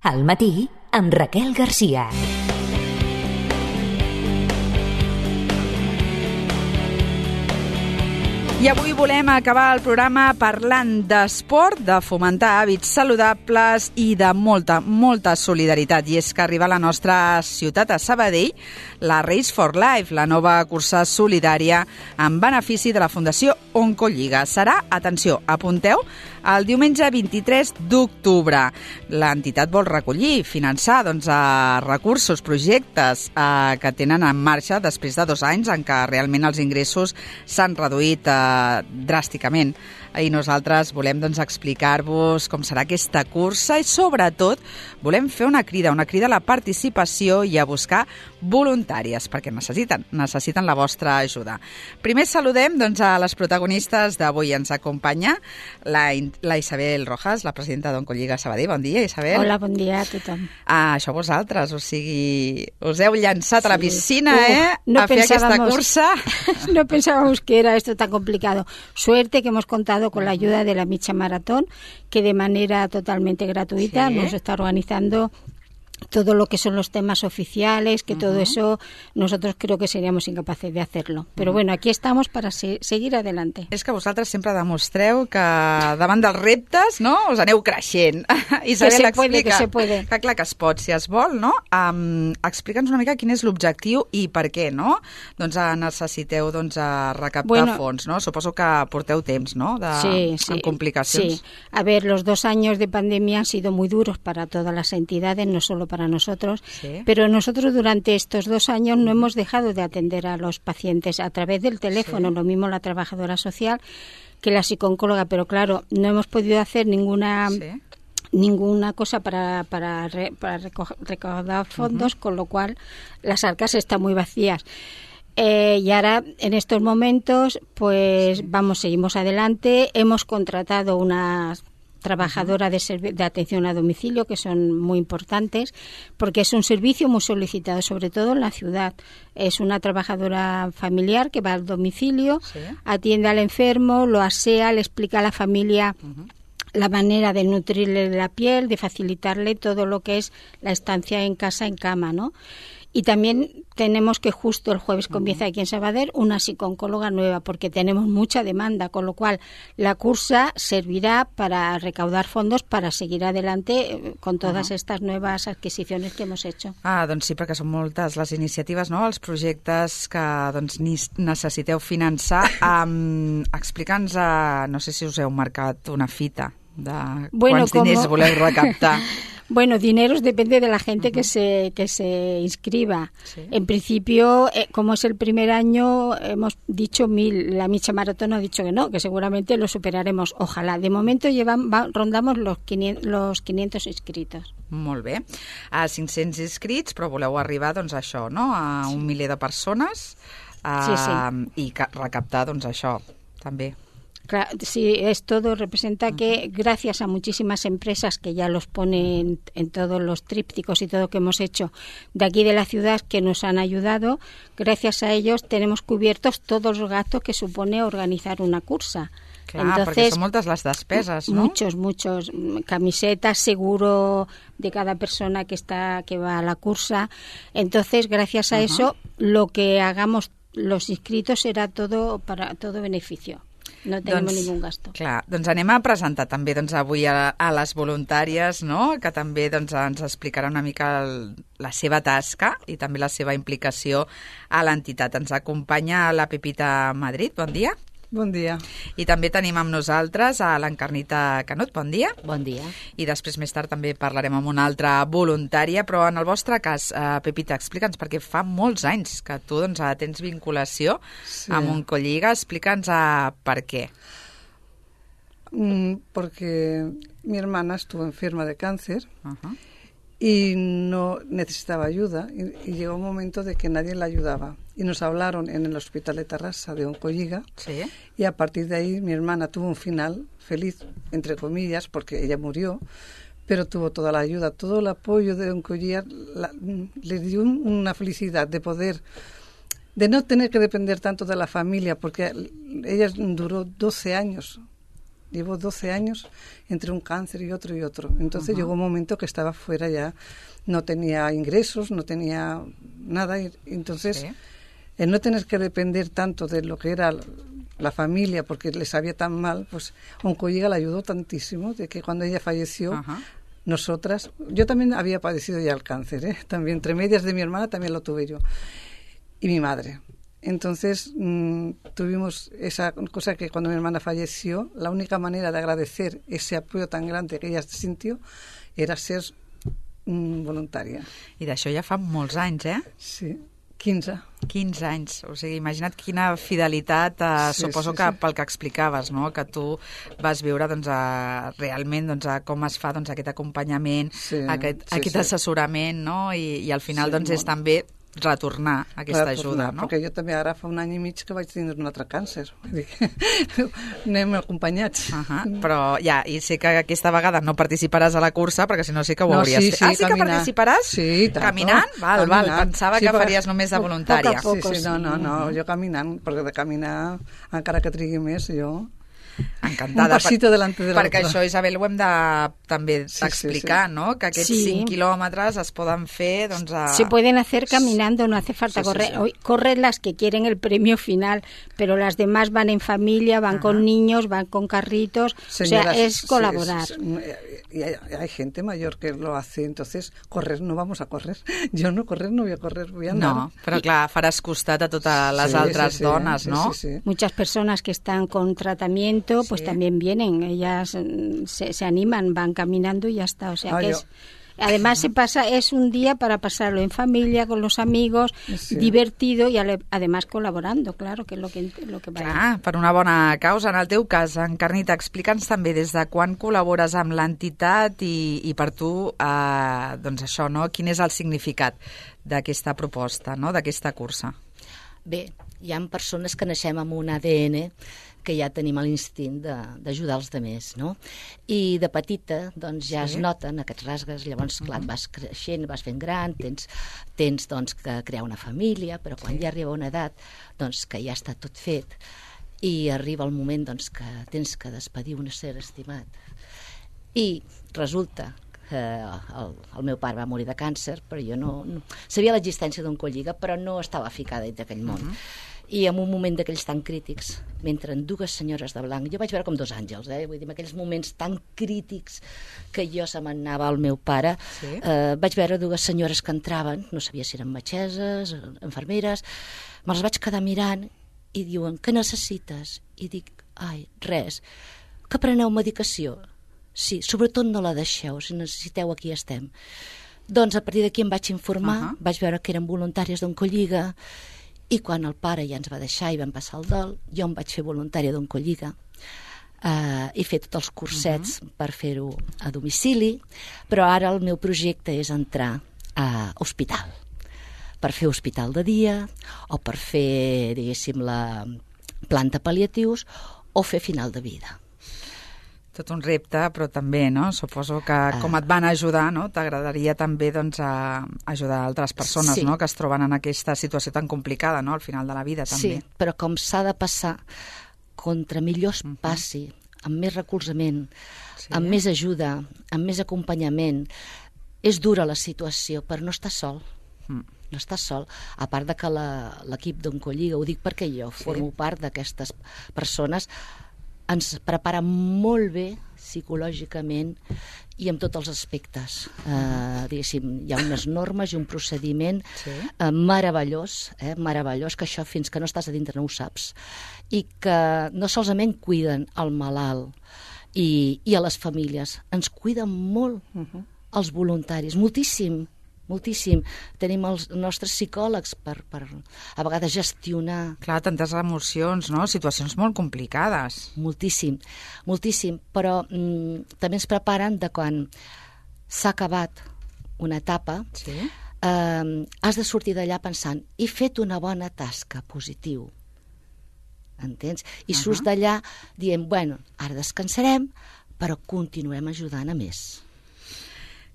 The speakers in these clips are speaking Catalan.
Al matí, amb Raquel Garcia. I avui volem acabar el programa parlant d'esport, de fomentar hàbits saludables i de molta solidaritat. I és que arriba a la nostra ciutat, a Sabadell, la Race for Life, la nova cursa solidària en benefici de la Fundació Oncolliga. Serà, atenció, apunteu, el diumenge 23 d'octubre. L'entitat vol recollir i finançar recursos, projectes que tenen en marxa després de 2 anys en què realment els ingressos s'han reduït dràsticament. I nosaltres volem explicar-vos com serà aquesta cursa i sobretot volem fer una crida a la participació i a buscar voluntàries perquè necessiten la vostra ajuda. Primer saludem a les protagonistes d'avui. Ens acompanya la Isabel Rojas, la presidenta d'Oncolliga Sabadell. Bon dia, Isabel. Hola, bon dia a tothom. Això vosaltres, o sigui, us heu llançat a la piscina, no a fer aquesta cursa. No pensábamos que era esto tan complicado. Suerte que hemos contado con la ayuda de la Micha Maratón, que de manera totalmente gratuita nos está organizando todo lo que son los temas oficiales, que todo eso nosotros creo que seríamos incapaces de hacerlo. Però bueno, aquí estamos para seguir adelante. És que vosaltres sempre demostreu que davant dels reptes, no?, us aneu creixent. Isabel, explica. Que se puede. Que clar que es pot, si es vol, no? Explica'ns una mica quin és l'objectiu i per què, no? Necessiteu recaptar fons, no? Suposo que porteu temps, no?, amb complicacions. Sí. A ver, los 2 años de pandemia han sido muy duros para todas las entidades, no solo para nosotros, pero nosotros durante estos 2 años no hemos dejado de atender a los pacientes a través del teléfono, lo mismo la trabajadora social que la psicóloga, pero claro, no hemos podido hacer ninguna cosa para recaudar fondos, con lo cual las arcas están muy vacías. Y ahora, en estos momentos, pues seguimos adelante. Hemos contratado unas trabajadora de atención a domicilio, que son muy importantes, porque es un servicio muy solicitado, sobre todo en la ciudad. Es una trabajadora familiar que va al domicilio, atiende al enfermo, lo asea, le explica a la familia la manera de nutrirle la piel, de facilitarle todo lo que es la estancia en casa, en cama, ¿no? Y también tenemos que justo el jueves comienza aquí en Sabadell una psicóloga nueva, porque tenemos mucha demanda, con lo cual la cursa servirá para recaudar fondos para seguir adelante con todas estas nuevas adquisiciones que hemos hecho. Doncs sí, perquè són moltes les iniciatives, no?, els projectes que necessiteu finançar. Explica'ns, no sé si us heu marcat una fita de quants diners voleu recaptar. Bueno, dineros depende de la gente que se inscriba. Sí. En principio, como es el primer año, hemos dicho 1.000. La Micha Maratón ha dicho que no, que seguramente lo superaremos. Ojalá. De momento rondamos los 500 inscritos. Molt bé. A 500 inscrits, però voleu arribar, això, no?, a un miler de persones i recaptar, això, també. Claro, sí, es todo, representa que gracias a muchísimas empresas que ya los ponen en todos los trípticos y todo que hemos hecho de aquí de la ciudad, que nos han ayudado, gracias a ellos tenemos cubiertos todos los gastos que supone organizar una cursa. Clar, perquè són moltes les despeses, no? Muchos. Camisetas, seguro de cada persona que va a la cursa. Entonces, gracias a eso, lo que hagamos los inscritos será todo para todo beneficio. No tenim ningú gasto. Clar, anem a presentar també avui a les voluntàries, no?, que també ens explicarà una mica la seva tasca i també la seva implicació a l'entitat. Ens acompanya la Pepita Madrid, bon dia. Bon dia. I també tenim amb nosaltres a l'Encarnita Canut, bon dia. Bon dia. I després, més tard, també parlarem amb una altra voluntària, però en el vostre cas, Pepita, explica'ns, perquè fa molts anys que tu tens vinculació amb Oncolliga, explica'ns per què. Porque mi hermana estuvo enferma de cáncer y no necesitaba ayuda y llegó un momento de que nadie la ayudaba. Y nos hablaron en el hospital de Tarrasa de Oncolliga y a partir de ahí mi hermana tuvo un final feliz, entre comillas, porque ella murió, pero tuvo toda la ayuda, todo el apoyo de Oncolliga, le dio una felicidad de no tener que depender tanto de la familia, porque ella duró 12 años llevo 12 años entre un cáncer y otro. Entonces llegó un momento que estaba fuera ya, no tenía ingresos, no tenía nada. Y entonces, el no tener que depender tanto de lo que era la familia, porque le sabía tan mal, pues Oncolliga la ayudó tantísimo, de que cuando ella falleció, nosotras, yo también había padecido ya el cáncer, también entre medias de mi hermana también lo tuve yo, y mi madre. Entonces tuvimos esa cosa que cuando mi hermana falleció, la única manera de agradecer ese apoyo tan grande que ella sintió era ser voluntària. I d'això ja fa molts anys, eh? Sí, 15. 15 anys, o sigui, imagina't quina fidelitat, suposo que pel que explicaves, no? Que tu vas viure doncs, realment doncs, com es fa doncs, aquest acompanyament, aquest assessorament, no? I al final doncs, és també retornar aquesta ajuda, no? Perquè jo també ara fa un any i mig que vaig tindre un altre càncer. Anem acompanyats. Però ja, i sé que aquesta vegada no participaràs a la cursa, perquè si no sí que ho hauries fet. Sí que participaràs? Sí, tant. Caminant? Val, pensava que faries només de voluntària. Sí, no, jo caminant, perquè de caminar, encara que trigui més, jo... Encantada. Un pasito delante de l'altre. Perquè això, Isabel, ho hem de també explicar, ¿no? Que aquests 5 kilómetros es poden fer, doncs... Se pueden hacer caminando, no hace falta correr. Hoy corren las que quieren el premio final, pero las demás van en familia, van con niños, van con carritos, señoras, o sea, es colaborar. Y hay gente mayor que lo hace, entonces correr no vamos a correr. Jo no correr, no voy a correr, voy a andar. No, però clar, faràs costat a totes les altres dones, ¿no? Sí. Muchas personas que están con tratamiento pues también vienen, ellas se animan, van caminando y ya está, o sea que es... Además es un día para pasarlo en familia, con los amigos, divertido y además colaborando, claro, que es lo que va. Clar, per una bona causa. En el teu cas, Encarnita, explica'ns també des de quan col·labores amb l'entitat i per tu, doncs això, no? Quin és el significat d'aquesta proposta, no? D'aquesta cursa? Bé, hi ha persones que naixem amb un ADN que ja tenim l'instint d'ajudar els altres, no? I de petita, doncs, ja es noten aquests rasgues, llavors, clar, vas creixent, vas fent gran, tens doncs, que crear una família, però quan ja arriba una edat, doncs, que ja està tot fet, i arriba el moment, doncs, que tens que despedir un ésser estimat. I resulta que el meu pare va morir de càncer, però jo no sabia l'existència d'Oncolliga, però no estava ficada dins d'aquell món. I en un moment d'aquells tan crítics, mentre dues senyores de blanc, jo vaig veure com dos àngels, vull dir, en aquells moments tan crítics que jo se m'anava al meu pare, vaig veure dues senyores que entraven, no sabia si eren metgesses, infermeres, me les vaig quedar mirant i diuen, què necessites? I dic, ai, res, que preneu medicació? Sí, sobretot no la deixeu, si necessiteu aquí estem. Doncs a partir d'aquí em vaig informar, vaig veure que eren voluntàries d'Oncolliga, i quan el pare ja ens va deixar i vam passar el dol, jo em vaig fer voluntària d'Oncolliga i fer tots els cursets per fer-ho a domicili, però ara el meu projecte és entrar a hospital, per fer hospital de dia o per fer, diguéssim, la planta pal·liatius o fer final de vida. Tot un repte, però també, no? Suposo que com et van ajudar, no? T'agradaria també doncs, ajudar altres persones, no? Que es troben en aquesta situació tan complicada, no? Al final de la vida, també. Sí, però com s'ha de passar, contra millor es passi, amb més recolzament, amb més ajuda, amb més acompanyament. És dura la situació, però no estàs sol. No estàs sol. A part de que l'equip d'Oncolliga, ho dic perquè jo formo part d'aquestes persones, ens prepara molt bé psicològicament i en tots els aspectes. Diguéssim, hi ha unes normes i un procediment meravellós, que això fins que no estàs a dintre no ho saps, i que no solament cuiden el malalt i a les famílies, ens cuiden molt els voluntaris, moltíssim. Tenim els nostres psicòlegs per a vegades gestionar... Clar, tantes emocions, no? Situacions molt complicades. Moltíssim, però també ens preparen de quan s'ha acabat una etapa, has de sortir d'allà pensant, he fet una bona tasca, positiu, entens? I surts d'allà dient, bueno, ara descansarem, però continuem ajudant a més.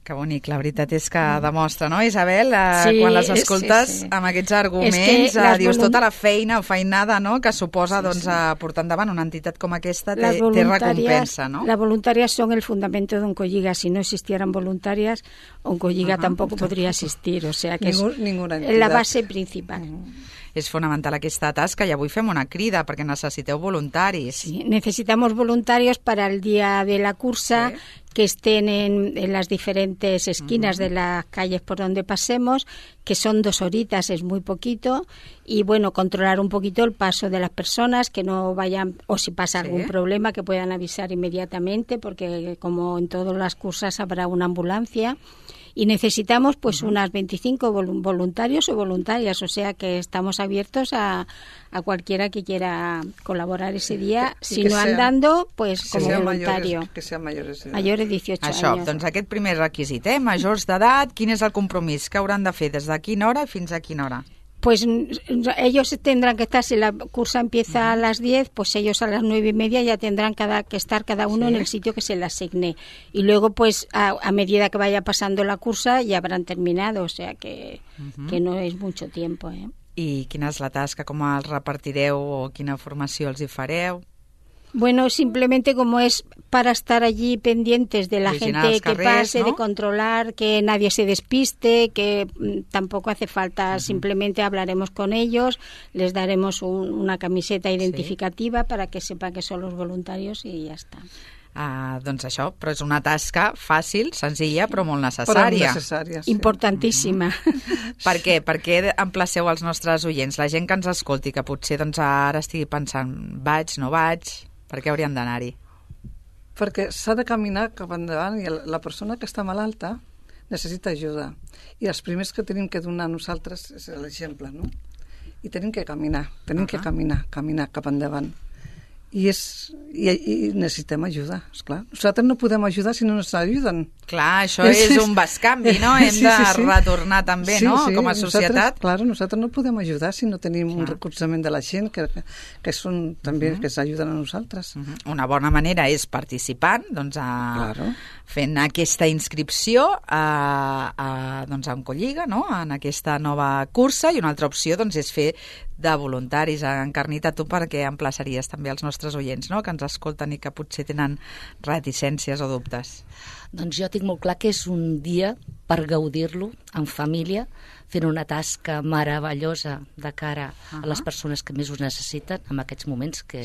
Que bonic, la veritat és que demostra, no, Isabel? Quan les escoltes amb aquests arguments, dius tota la feina o feinada, no?, que suposa portar endavant una entitat com aquesta té recompensa, ¿no? Las voluntarias son el fundamento de Oncolliga. Si no existieran voluntarias, Oncolliga tampoco podría existir. O sea que ninguna es la base principal. És fonamental aquesta tasca i avui fem una crida perquè necessiteu voluntaris. Sí, necesitamos voluntarios para el día de la cursa, que estén en las diferentes esquinas de las calles por donde pasemos, que son 2 horitas, es muy poquito, y bueno, controlar un poquito el paso de las personas, que no vayan, o si pasa algún problema, que puedan avisar inmediatamente, porque como en todas las cursas habrá una ambulancia. Y necesitamos pues unas 25 voluntarios o voluntarias, o sea que estamos abiertos a cualquiera que quiera colaborar ese día, si no andando, pues como voluntario. Que sean mayores de 18 Això, anys. Doncs aquest primer requisit, majors d'edat, quin és el compromís que hauran de fer des de quina hora fins a quina hora? Pues ellos tendrán que estar, si la cursa empieza a las 10, pues ellos a las 9:30 ya tendrán que estar cada uno en el sitio que se les asigne. Y luego, pues a medida que vaya pasando la cursa ya habrán terminado, o sea que no es mucho tiempo. I quina és la tasca, com els repartireu o quina formació els hi fareu? Bueno, simplemente como es para estar allí pendientes de la gente que pase, ¿no?, de controlar que nadie se despiste, que tampoco hace falta, simplemente hablaremos con ellos, les daremos una camiseta identificativa para que sepan que son los voluntarios y ya está. Doncs això, però és una tasca fàcil, senzilla, però molt necessària. Sí. Importantíssima. Per què? Per què emplaceu als nostres oients, la gent que ens escolti, que potser ara estigui pensant, vaig, no vaig, per què haurien d'anar-hi? Perquè s'ha de caminar cap endavant i la persona que està malalta necessita ajuda. I els primers que tenim que donar nosaltres és l'exemple, no? I tenim que caminar, caminar cap endavant. I necessitem ajuda, esclar. Nosaltres no podem ajudar si no ens ajuden. Clar, això és un bescanvi, no? Hem de retornar també, no? Com a societat. Nosaltres no podem ajudar si no tenim un recolzament de la gent que són també que ens ajuden a nosaltres. Una bona manera és participant, doncs, fent aquesta inscripció a Oncolliga, no?, en aquesta nova cursa, i una altra opció doncs, és fer de voluntaris. Encarnita, tu per què emplaçaries també els nostres oients, no?, que ens escolten i que potser tenen reticències o dubtes? Doncs jo tinc molt clar que és un dia per gaudir-lo en família, fent una tasca meravellosa de cara a les persones que més ho necessiten en aquests moments, que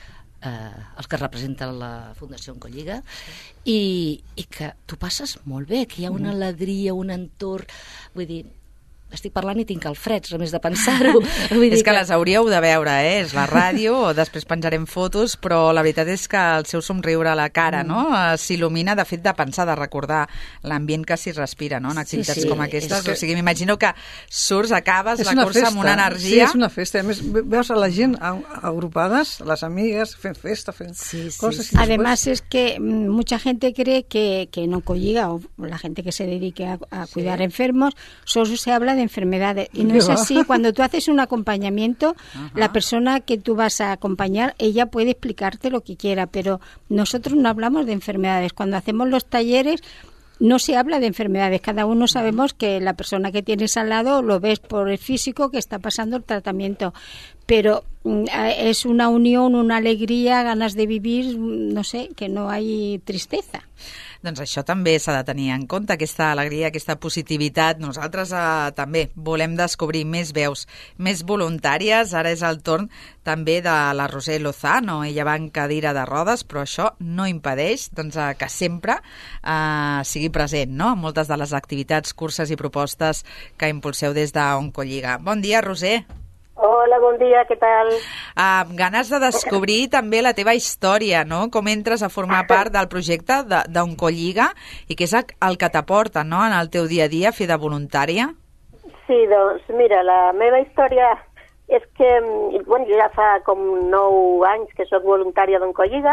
els que representen la Fundació Oncolliga, i que tu passes molt bé, que hi ha una alegria, un entorn, vull dir, estic parlant i tinc el fred, només de pensar-ho. És que les hauríeu de veure, és la ràdio, o després penjarem fotos, però la veritat és que el seu somriure a la cara, no?, s'il·lumina, de fet, de pensar, de recordar l'ambient que s'hi respira, no?, en activitats com aquestes. O sigui, m'imagino que surts, acabes la cursa amb una energia. Sí, és una festa. A més, veus a la gent agrupades, les amigues, fent festa, fent coses. Además, es que mucha gente cree que en Oncolliga, o la gente que se dedique a cuidar enfermos, solo se habla de enfermedades, y no es así. Cuando tú haces un acompañamiento, la persona que tú vas a acompañar, ella puede explicarte lo que quiera, pero nosotros no hablamos de enfermedades. Cuando hacemos los talleres no se habla de enfermedades, cada uno sabemos que la persona que tienes al lado lo ves por el físico que está pasando el tratamiento, pero es una unión, una alegría, ganas de vivir, no sé, que no hay tristeza. Doncs això també s'ha de tenir en compte, aquesta alegria, aquesta positivitat. Nosaltres també volem descobrir més veus, més voluntàries. Ara és el torn també de la Roser Lozano. Ella va en cadira de rodes, però això no impedeix que sempre sigui present, no?, en moltes de les activitats, curses i propostes que impulseu des d'Oncolliga. Bon dia, Roser. Hola, bon dia, què tal? Ganes de descobrir també la teva història, no?, com entres a formar part del projecte d'Oncolliga i què és el que t'aporta, no?, en el teu dia a dia fer de voluntària. Sí, doncs mira, la meva història és que, bueno, jo ja fa com 9 anys que soc voluntària d'Oncolliga.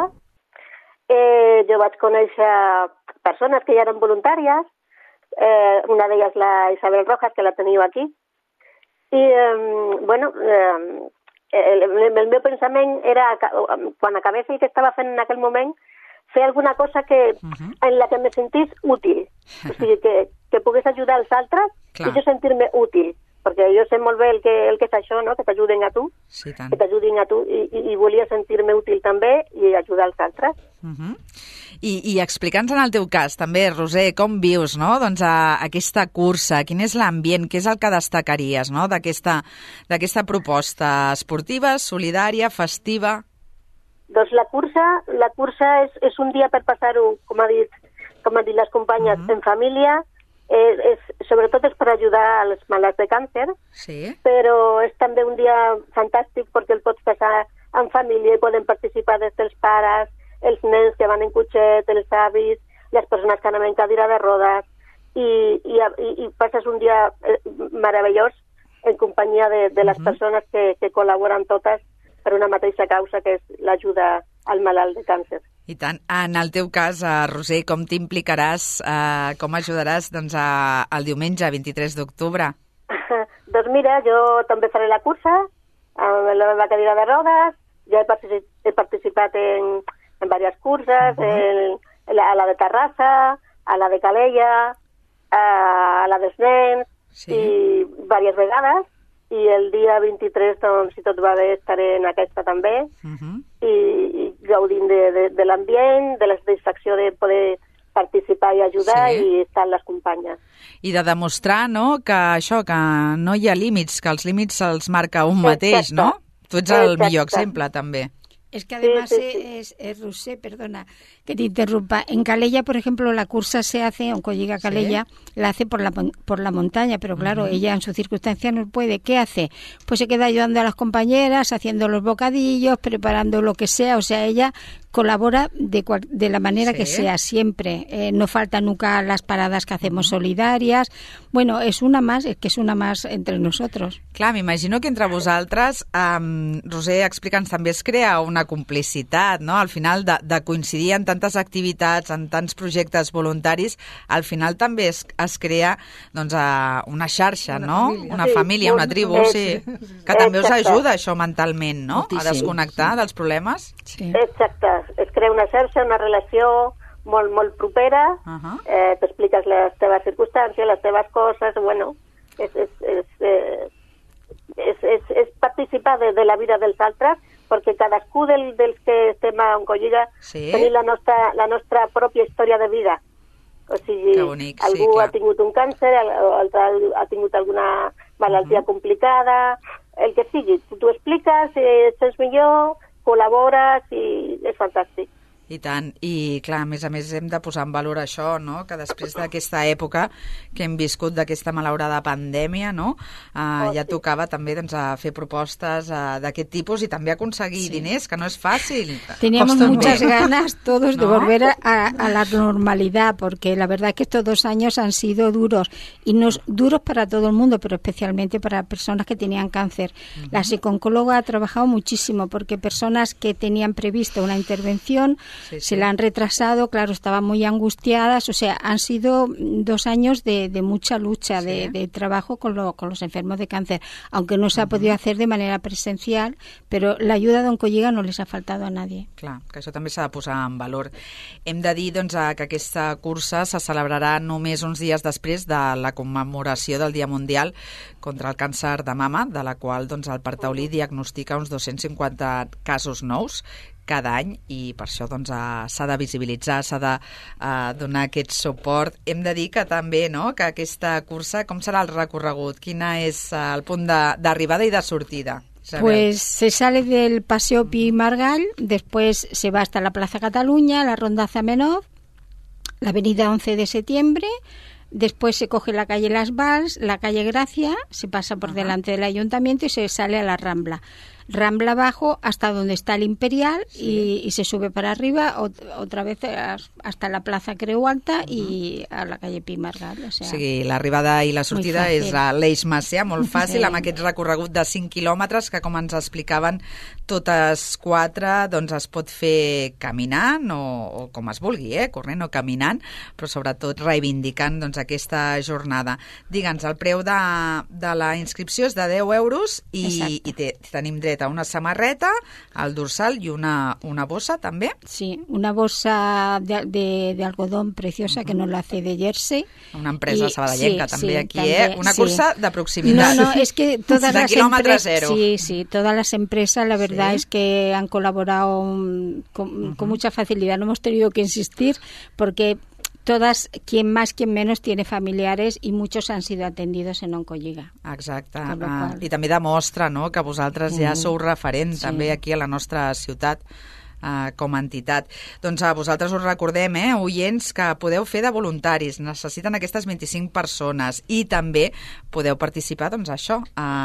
Jo vaig conèixer persones que ja eren voluntàries, una d'elles la Isabel Rojas, que la teniu aquí. I, bueno, el meu pensament era, quan acabés el que estava fent en aquell moment, fer alguna cosa en la que me sentís útil. O sigui, que pogués ajudar els altres i jo sentir-me útil. Perquè jo sé molt bé el que és això, no? Que t'ajuden a tu, que t'ajudin a tu, i volia sentir-me útil també i ajudar els altres. I explica'ns en el teu cas també, Roser, com vius, no? Doncs aquesta cursa, quin és l'ambient, què és el que destacaries, no? d'aquesta proposta esportiva, solidària, festiva? Doncs la cursa és un dia per passar-ho, com han dit les companyes, en família. Sobretot és per ajudar als malalts de càncer, però és també un dia fantàstic perquè el pots passar en família i poden participar des dels pares, els nens que van en cotxet, els avis, les persones que anem en cadira de rodes, i passes un dia meravellós en companyia de les persones que col·laboren totes per una mateixa causa, que és l'ajuda al malalt de càncer. I tant. En el teu cas, Roser, com t'implicaràs, com ajudaràs el diumenge 23 d'octubre? Doncs mira, jo també faré la cursa amb la meva cadira de rodes, ja he participat en diverses curses, a la de Terrassa, a la de Calella, a la dels nens, i diverses vegades, i el dia 23, doncs, si tot va bé, estaré en aquesta també, i gaudint de l'ambient, de la satisfacció de poder participar i ajudar i estar amb les companyes. I de demostrar, no?, que això, que no hi ha límits, que els límits se'ls marca un mateix, no? Tu ets el millor exemple, també. Es que además Roser, perdona que te interrumpa, en Calella, por ejemplo, la cursa se hace, aunque llega a Calella, la hace por la montaña, pero claro, ella en su circunstancia no puede. ¿Qué hace? Pues se queda ayudando a las compañeras, haciendo los bocadillos, preparando lo que sea, o sea, ella colabora de la manera que sea, siempre. No falta nunca las paradas que hacemos solidarias. Bueno, és una más entre nosotros. Clar, m'imagino que entre vosaltres, Roser, explica'ns, també es crea una complicitat, no? Al final, de coincidir en tantes activitats, en tants projectes voluntaris, al final també es crea doncs, una xarxa, no? Una família, una tribu, que també us ajuda això mentalment, no? A desconnectar dels problemes. Exacte. Es crea una xarxa, una relació molt, molt propera, t'expliques les teves circumstàncies, les teves coses, bueno, és participar de la vida dels altres, perquè cadascú dels que estem a Oncolliga tenim la nostra pròpia història de vida. O sigui, algú ha tingut un càncer, altre ha tingut alguna malaltia complicada, el que sigui. Tu expliques, et sents millor, col·labores i és fantàstic. I tant, i clar, a més hem de posar en valor això, no?, que després d'aquesta època que hem viscut, d'aquesta malaurada pandèmia, no?, ja tocava també doncs, a fer propostes d'aquest tipus i també aconseguir diners, que no es fàcil. Teníamos muchas ganas todos de volver a la normalidad, porque la verdad es que estos 2 años han sido duros, y no duros para todo el mundo, pero especialmente para personas que tenían cáncer. La psicooncóloga ha trabajado muchísimo, porque personas que tenían previsto una intervención se la han retrasado, claro, estaban muy angustiadas, o sea, han sido 2 años de mucha lucha, de trabajo con los enfermos de cáncer, aunque no se ha podido hacer de manera presencial, pero la ayuda d'Oncolliga no les ha faltado a nadie. Clar, que això també s'ha de posar en valor. Hem de dir doncs, que aquesta cursa se celebrarà només uns dies després de la commemoració del Dia Mundial contra el Càncer de Mama, de la qual doncs, el Partaulí diagnostica uns 250 casos nous cada any, i per això doncs, s'ha de visibilitzar, s'ha de donar aquest suport. Hem de dir que també, no?, que aquesta cursa, com serà el recorregut? Quina és el punt d'arribada i de sortida? Pues se sale del Paseo Pi Margall, después se va hasta la Plaza Cataluña, la Ronda Zamenhof, la Avenida 11 de Septiembre, después se coge la calle Las Valls, la calle Gracia, se pasa por delante del ayuntamiento y se sale a la Rambla abajo hasta donde está el Imperial y se sube para arriba otra vez hasta la Plaza Creu Alta i a la calle Pi Margall. O sigui, l'arribada i la sortida és l'Eix Macià, molt fàcil, amb aquest recorregut de 5 quilòmetres que, com ens explicaven totes 4, doncs es pot fer caminant o com es vulgui, corrent o caminant, però sobretot reivindicant doncs, aquesta jornada. Digue'ns, el preu de la inscripció és de 10 euros i tenim dret completa, una samarreta, el dorsal i una bossa, també? Sí, una bolsa de algodón preciosa que nos la hace de Jersey. Una empresa sabadellenca, també, aquí, también, Una cursa de proximitat. No, es que todas de las kilómetro empresas... cero. Sí, todas las empresas, la verdad es que han colaborado con mucha facilidad. No hemos tenido que insistir porque todas, quien más, quien menos, tiene familiares i muchos han sido atendidos en Oncolliga. Exacte. I també demostra, no?, que vosaltres ja sou referent també aquí a la nostra ciutat com a entitat. Doncs a vosaltres us recordem, oients, que podeu fer de voluntaris, necessiten aquestes 25 persones i també podeu participar, doncs això,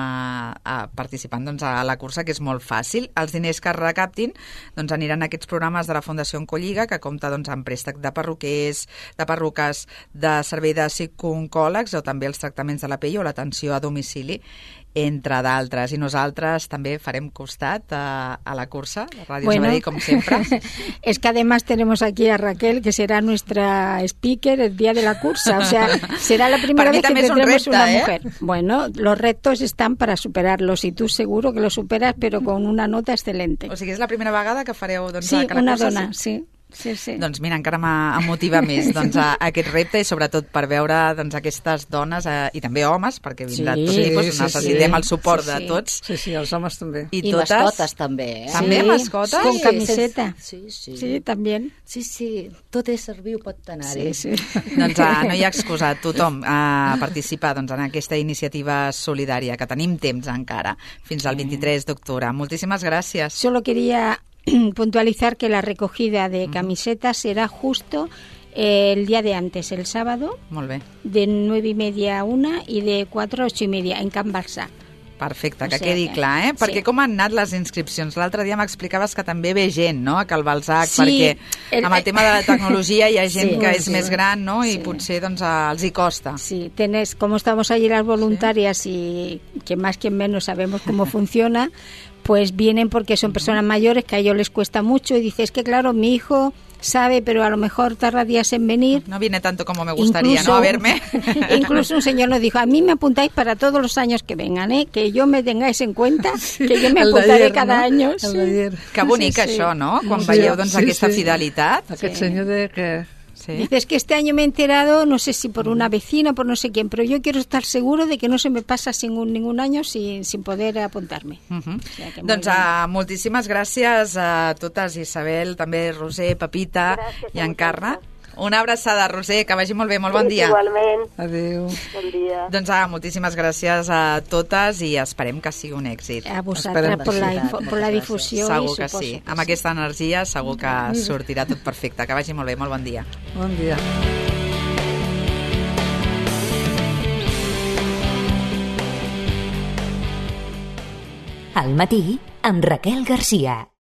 participant a la cursa, que és molt fàcil. Els diners que es recaptin doncs aniran a aquests programes de la Fundació Oncolliga, que compta amb préstec de perruquers, de perruques, de servei de psicooncòlegs o també els tractaments de la pell o l'atenció a domicili, entre d'altres. I nosaltres també farem costat a la cursa, a Ràdio Sabadell, com siempre. Es que además tenemos aquí a Raquel, que será nuestra speaker el día de la cursa. O sea, será la primera vez que tendremos una mujer. Bueno, los retos están para superarlos y tú seguro que los superas, pero con una nota excelente. O sigui, és la primera vegada que fareu que la cursa... Sí, una dona, sí. Doncs mira, encara em motiva més a aquest repte i sobretot per veure aquestes dones i també homes, perquè vindrà tots tipus, necessitem el suport de tots. Sí, els homes també. I mascotes també. També mascotes? Con camiseta. Sí, també. Sí, tot és serviu, pot anar-hi. Sí. Doncs no hi ha excusa, tothom a participar en aquesta iniciativa solidària, que tenim temps encara, fins al 23 d'octubre. Moltíssimes gràcies. Solo quería puntualizar que la recogida de camisetas será justo el día de antes, el sábado, de 9:30 a 1 y de 4 a 8:30 en Can Barça. Perfecte, que quedi clar, perquè com han anat les inscripcions? L'altre dia m'explicaves que també ve gent, no?, a Cal Balzac, perquè amb el tema de la tecnologia hi ha gent que és més gran, no?, i potser els hi costa. Sí, como estamos allí las voluntarias y que más que menos sabemos cómo funciona, pues vienen porque son personas mayores que a ellos les cuesta mucho y dices que claro, mi hijo sabe, pero a lo mejor tarda días en venir. No viene tanto como me gustaría, ¿no?, a verme. Incluso un señor nos dijo, a mí me apuntáis para todos los años que vengan, que yo me tengáis en cuenta, que yo me apuntaré cada año. Que bonic això, no?, quan veieu aquesta fidelitat. Aquest senyor de que... Dices que este año me he enterado, no sé si por una vecina o por no sé quién, pero yo quiero estar seguro de que no se me pasa ningún año sin poder apuntarme. O sea, doncs moltíssimes gràcies a totes, Isabel, també Roser, Pepita i Encarna. Una abraçada, Roser, que vagi molt bé, molt bon dia. Igualment. Adéu. Bon dia. Doncs moltíssimes gràcies a totes i esperem que sigui un èxit. A vosaltres per la difusió. Segur que sí. Amb aquesta energia segur que sortirà tot perfecte. Que vagi molt bé, molt bon dia. Bon dia. Al matí, amb Raquel Garcia.